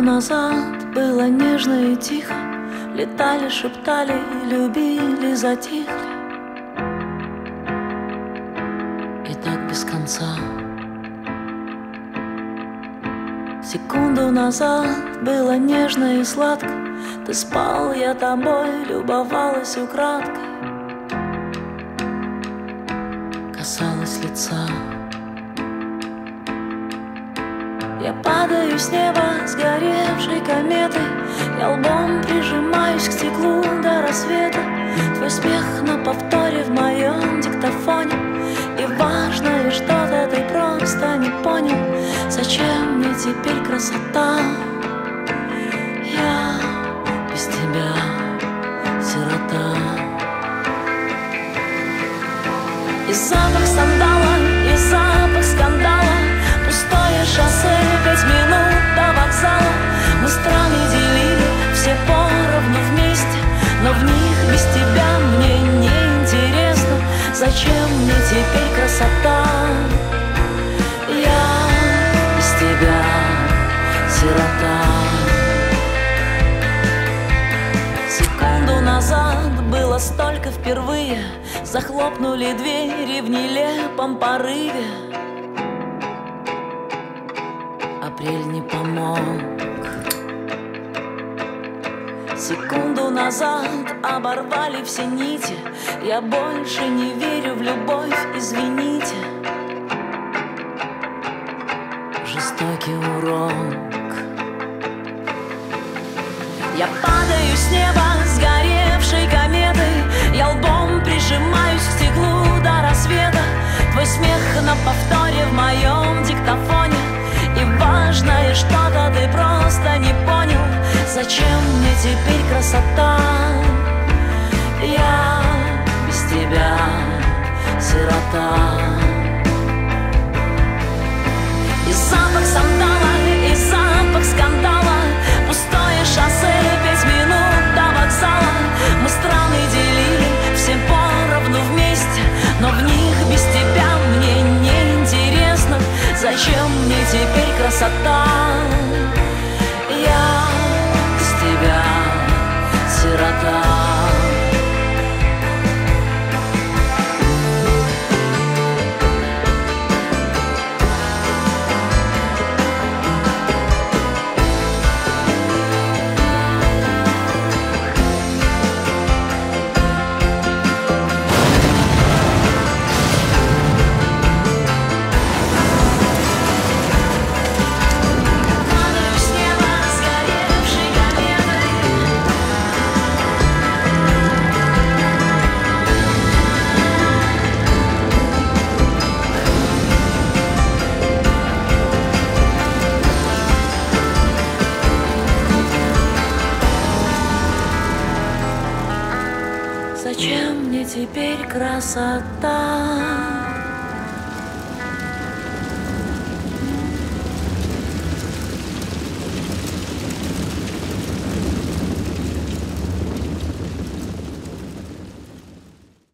назад было нежно и тихо. Летали, шептали, любили, затихли. И так без конца. Секунду назад было нежно и сладко. Ты спал, я тобой любовалась украдкой. Касалась лица. Я падаю с неба сгоревшей кометой. Я лбом прижимаюсь к стеклу до рассвета. Твой смех на повторе в моем диктофоне. И важное что-то ты просто не понял. Зачем мне теперь красота? Я без тебя сирота. И запах сандала, и запах скандала. Пустое шоссе, 5 минут до вокзала. Мы страны делили, все поровну вместе. Но в них без тебя мне не интересно. Зачем мне теперь красота? Я без тебя сирота. Секунду назад было столько впервые. Захлопнули двери в нелепом порыве. Апрель не помог. Секунду назад оборвали все нити. Я больше не верю в любовь, извините. Жестокий урок. Я падаю с неба сгоревшей кометой. Я лбом прижимаюсь к стеклу до рассвета. Твой смех на повторе в моем диктофоне. И важное что-то ты просто не понял. Зачем мне теперь красота? Я без тебя сирота. И запах сандала, и запах скандала. Пустое шоссе, 5 минут до вокзала. Мы страны делили, все поровну вместе. Но в них без тебя мне не интересно. Зачем мне теперь красота? Я без тебя сирота. Зачем мне теперь красота?